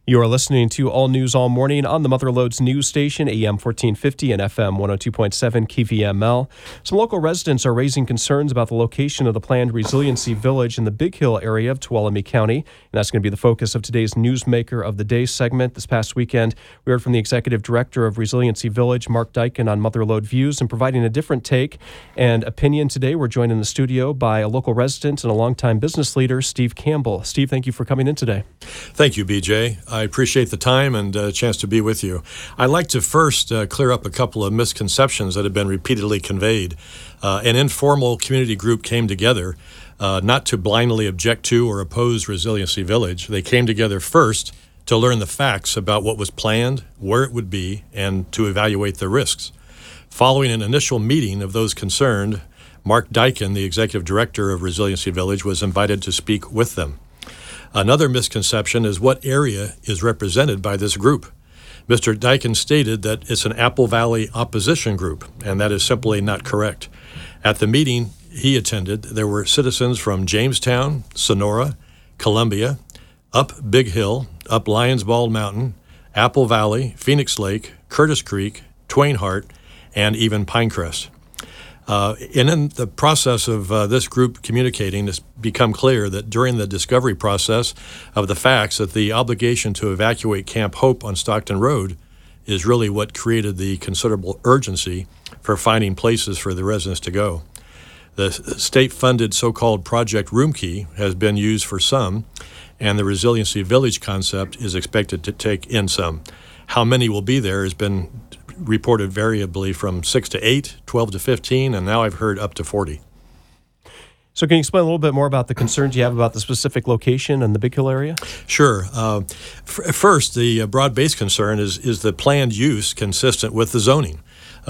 You are listening to All News All Morning on the Mother Lodes news station, AM 1450 and FM 102.7 KVML. Some local residents are raising concerns about the location of the planned Resiliency Village in the Big Hill area of Tuolumne County. And that's going to be the focus of today's Newsmaker of the Day segment. This past weekend, we heard from the Executive Director of Resiliency Village, Mark Duyken, on Mother Lode Views and providing a different take and opinion today. We're joined in the studio by a local resident and a longtime business leader, Steve Campbell. Steve, thank you for coming in today. Thank you, BJ. I appreciate the time and a chance to be with you. I'd like to first clear up a couple of misconceptions that have been repeatedly conveyed. An informal community group came together not to blindly object to or oppose Resiliency Village. They came together first to learn the facts about what was planned, where it would be, and to evaluate the risks. Following an initial meeting of those concerned, Mark Duyken, the Executive Director of Resiliency Village, was invited to speak with them. Another misconception is what area is represented by this group. Mr. Duyken stated that it's an Apple Valley opposition group, and that is simply not correct. At the meeting he attended, there were citizens from Jamestown, Sonora, Columbia, up Big Hill, up Lions Bald Mountain, Apple Valley, Phoenix Lake, Curtis Creek, Twain Harte, and even Pinecrest. And in the process of this group communicating, it's become clear that during the discovery process of the facts that the obligation to evacuate Camp Hope on Stockton Road is really what created the considerable urgency for finding places for the residents to go. The state-funded so-called Project Roomkey has been used for some, and the Resiliency Village concept is expected to take in some. How many will be there has been reported variably from 6 to 8, 12 to 15, and now I've heard up to 40. So can you explain a little bit more about the concerns you have about the specific location in the Big Hill area? Sure. First, the broad-based concern is the planned use consistent with the zoning.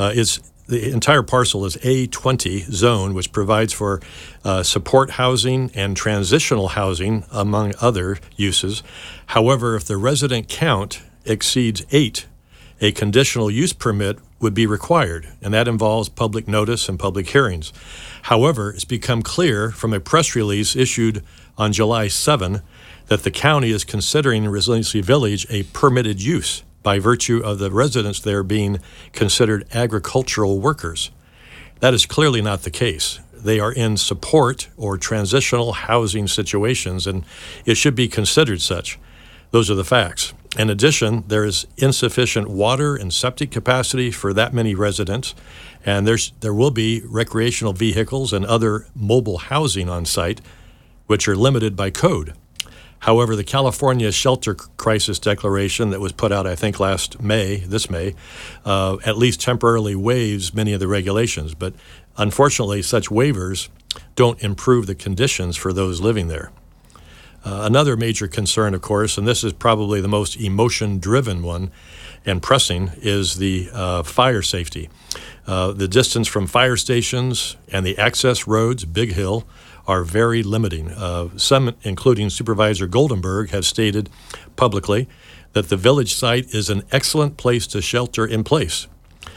The entire parcel is A20 zone, which provides for support housing and transitional housing, among other uses. However, if the resident count exceeds 8, a conditional use permit would be required, and that involves public notice and public hearings. However, it's become clear from a press release issued on July 7 that the county is considering Resiliency Village a permitted use by virtue of the residents there being considered agricultural workers. That is clearly not the case. They are in support or transitional housing situations, and it should be considered such. Those are the facts. In addition, there is insufficient water and septic capacity for that many residents, and there will be recreational vehicles and other mobile housing on site, which are limited by code. However, the California Shelter Crisis Declaration that was put out, I think, this May, at least temporarily waives many of the regulations. But unfortunately, such waivers don't improve the conditions for those living there. Another major concern, of course, and this is probably the most emotion-driven one and pressing, is the fire safety. The distance from fire stations and the access roads, Big Hill, are very limiting. Some, including Supervisor Goldenberg, have stated publicly that the village site is an excellent place to shelter in place.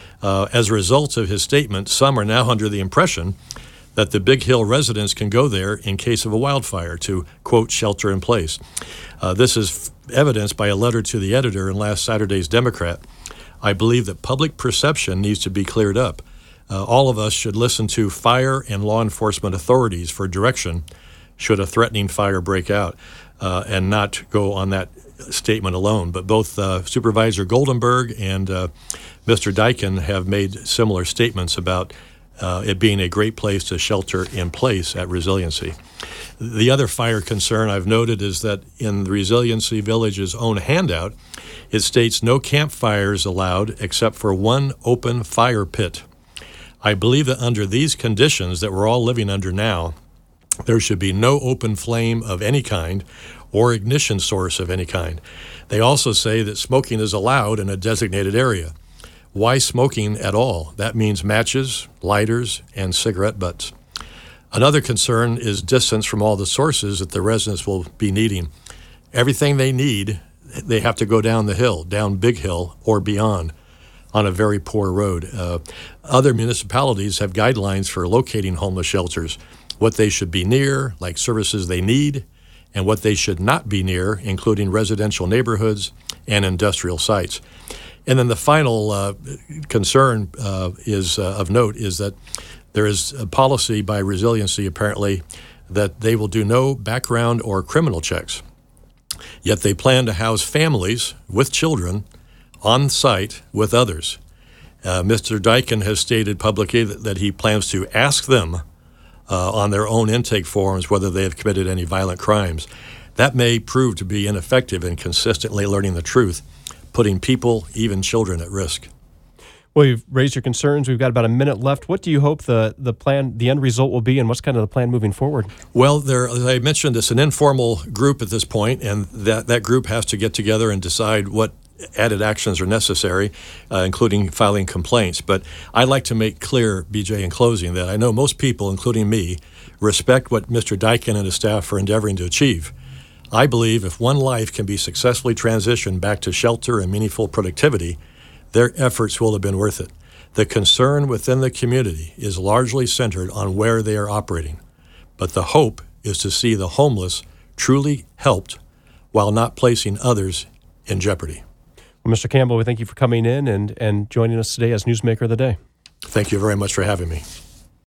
As a result of his statement, some are now under the impression that the Big Hill residents can go there in case of a wildfire to, quote, shelter in place. This is evidenced by a letter to the editor in last Saturday's Democrat. I believe that public perception needs to be cleared up. All of us should listen to fire and law enforcement authorities for direction should a threatening fire break out, and not go on that statement alone. But both Supervisor Goldenberg and Mr. Duyken have made similar statements about it being a great place to shelter in place at Resiliency. The other fire concern I've noted is that in the Resiliency Village's own handout, it states no campfires allowed except for one open fire pit. I believe that under these conditions that we're all living under now, there should be no open flame of any kind or ignition source of any kind. They also say that smoking is allowed in a designated area. Why smoking at all? That means matches, lighters, and cigarette butts. Another concern is distance from all the sources that the residents will be needing. Everything they need, they have to go down the hill, down Big Hill or beyond, on a very poor road. Other municipalities have guidelines for locating homeless shelters, what they should be near, like services they need, and what they should not be near, including residential neighborhoods and industrial sites. And then the final concern is of note is that there is a policy by Resiliency, apparently, that they will do no background or criminal checks. Yet they plan to house families with children on site with others. Mr. Daikin has stated publicly that he plans to ask them on their own intake forms whether they have committed any violent crimes. That may prove to be ineffective in consistently learning the truth, putting people, even children, at risk. Well, you've raised your concerns. We've got about a minute left. What do you hope the end result will be, and what's kind of the plan moving forward? Well, as I mentioned, it's an informal group at this point, and that group has to get together and decide what added actions are necessary, including filing complaints. But I'd like to make clear, BJ, in closing, that I know most people, including me, respect what Mr. Daikin and his staff are endeavoring to achieve. I believe if one life can be successfully transitioned back to shelter and meaningful productivity, their efforts will have been worth it. The concern within the community is largely centered on where they are operating, but the hope is to see the homeless truly helped while not placing others in jeopardy. Well, Mr. Campbell, we thank you for coming in and joining us today as Newsmaker of the Day. Thank you very much for having me.